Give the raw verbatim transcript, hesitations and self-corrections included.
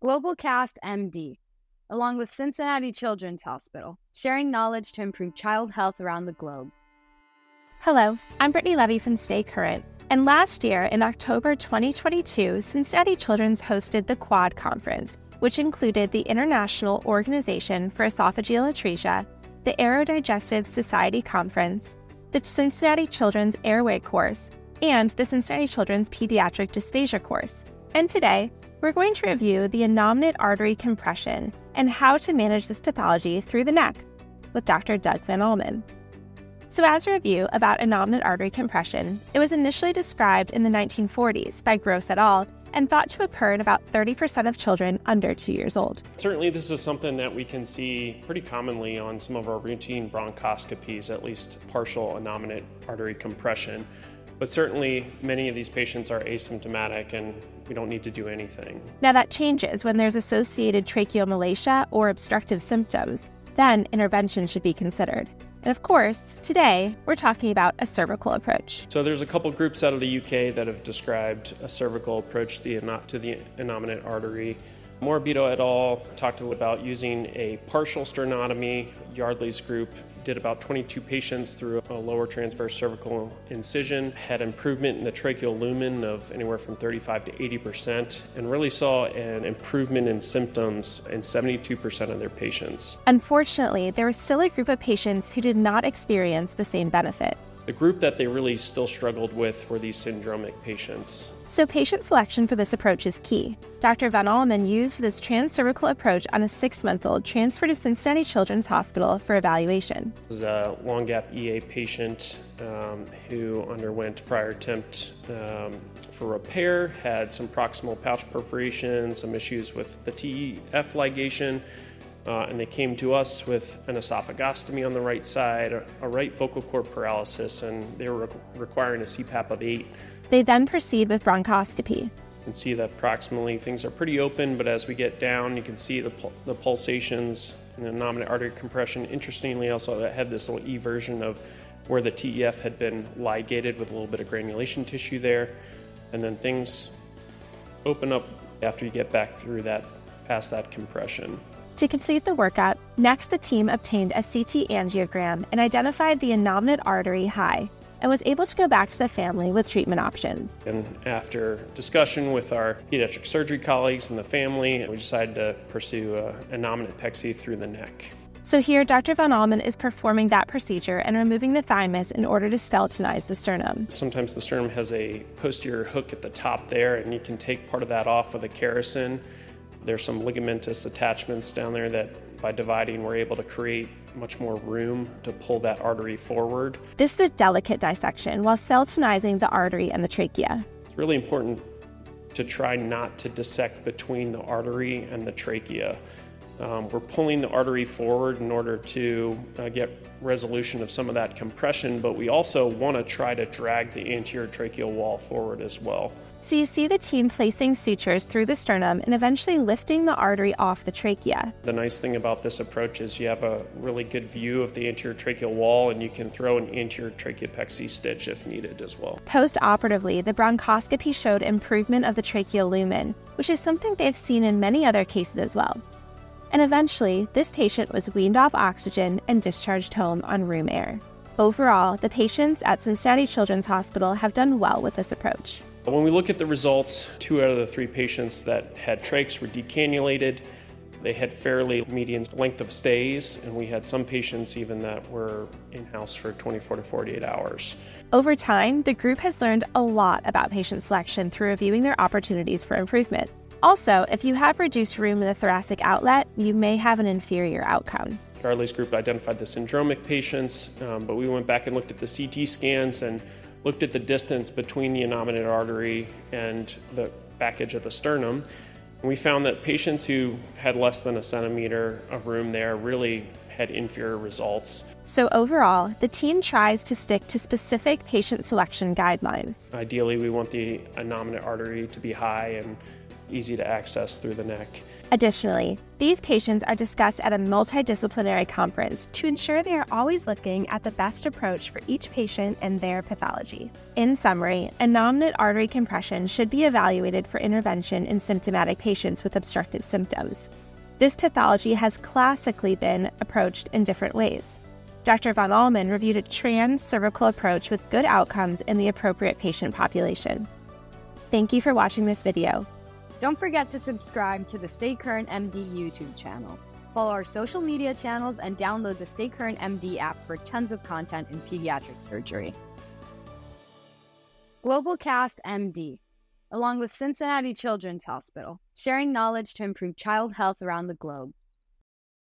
GlobalCast M D, along with Cincinnati Children's Hospital, sharing knowledge to improve child health around the globe. Hello, I'm Brittany Levy from Stay Current, and last year in October twenty twenty-two, Cincinnati Children's hosted the QUAD Conference, which included the International Organization for Esophageal Atresia, the Aerodigestive Society Conference, the Cincinnati Children's Airway Course, and the Cincinnati Children's Pediatric Dysphagia Course. And today, we're going to review the innominate artery compression and how to manage this pathology through the neck with Doctor Doug Van Allmen. So as a review about innominate artery compression, it was initially described in the nineteen forties by Gross et al. And thought to occur in about thirty percent of children under two years old. Certainly this is something that we can see pretty commonly on some of our routine bronchoscopies, at least partial innominate artery compression. But certainly many of these patients are asymptomatic and we don't need to do anything. Now that changes when there's associated tracheomalacia or obstructive symptoms. Then intervention should be considered. And of course, today, we're talking about a cervical approach. So there's a couple groups out of the U K that have described a cervical approach to the, to the innominate artery. Morabito et al. Talked about using a partial sternotomy. Yardley's group did about twenty-two patients through a lower transverse cervical incision, had improvement in the tracheal lumen of anywhere from thirty-five to eighty percent, and really saw an improvement in symptoms in seventy-two percent of their patients. Unfortunately, there was still a group of patients who did not experience the same benefit. The group that they really still struggled with were these syndromic patients. So patient selection for this approach is key. Doctor Van Allmen used this transcervical approach on a six-month-old transferred to Cincinnati Children's Hospital for evaluation. This is a long gap E A patient um, who underwent prior attempt um, for repair, had some proximal pouch perforation, some issues with the T E F ligation, Uh, and they came to us with an esophagostomy on the right side, a, a right vocal cord paralysis, and they were re- requiring a C PAP of eight. They then proceed with bronchoscopy. You can see that proximally things are pretty open, but as we get down, you can see the, pul- the pulsations and the innominate artery compression. Interestingly, also I had this little E version of where the T E F had been ligated with a little bit of granulation tissue there, and then things open up after you get back through that, past that compression. To complete the workup, next the team obtained a C T angiogram and identified the innominate artery high and was able to go back to the family with treatment options. And after discussion with our pediatric surgery colleagues and the family, we decided to pursue an innominate P E C through the neck. So here, Doctor Van Allmen is performing that procedure and removing the thymus in order to skeletonize the sternum. Sometimes the sternum has a posterior hook at the top there, and you can take part of that off with a Kerrison. There's some ligamentous attachments down there that by dividing we're able to create much more room to pull that artery forward. This is a delicate dissection while skeletonizing the artery and the trachea. It's really important to try not to dissect between the artery and the trachea. Um, we're pulling the artery forward in order to uh, get resolution of some of that compression, but we also want to try to drag the anterior tracheal wall forward as well. So you see the team placing sutures through the sternum and eventually lifting the artery off the trachea. The nice thing about this approach is you have a really good view of the anterior tracheal wall, and you can throw an anterior tracheopexy stitch if needed as well. Post-operatively, the bronchoscopy showed improvement of the tracheal lumen, which is something they've seen in many other cases as well. And eventually, this patient was weaned off oxygen and discharged home on room air. Overall, the patients at Cincinnati Children's Hospital have done well with this approach. When we look at the results, two out of the three patients that had trachs were decannulated. They had fairly median length of stays, and we had some patients even that were in-house for twenty-four to forty-eight hours. Over time, the group has learned a lot about patient selection through reviewing their opportunities for improvement. Also, if you have reduced room in the thoracic outlet, you may have an inferior outcome. Yardley's group identified the syndromic patients, um, but we went back and looked at the C T scans and looked at the distance between the innominate artery and the back edge of the sternum. And we found that patients who had less than a centimeter of room there really had inferior results. So overall, the team tries to stick to specific patient selection guidelines. Ideally, we want the innominate artery to be high, and easy to access through the neck. Additionally, these patients are discussed at a multidisciplinary conference to ensure they are always looking at the best approach for each patient and their pathology. In summary, innominate artery compression should be evaluated for intervention in symptomatic patients with obstructive symptoms. This pathology has classically been approached in different ways. Doctor Von Allman reviewed a trans-cervical approach with good outcomes in the appropriate patient population. Thank you for watching this video. Don't forget to subscribe to the Stay Current M D YouTube channel. Follow our social media channels and download the Stay Current M D app for tons of content in pediatric surgery. GlobalCast M D, along with Cincinnati Children's Hospital, sharing knowledge to improve child health around the globe.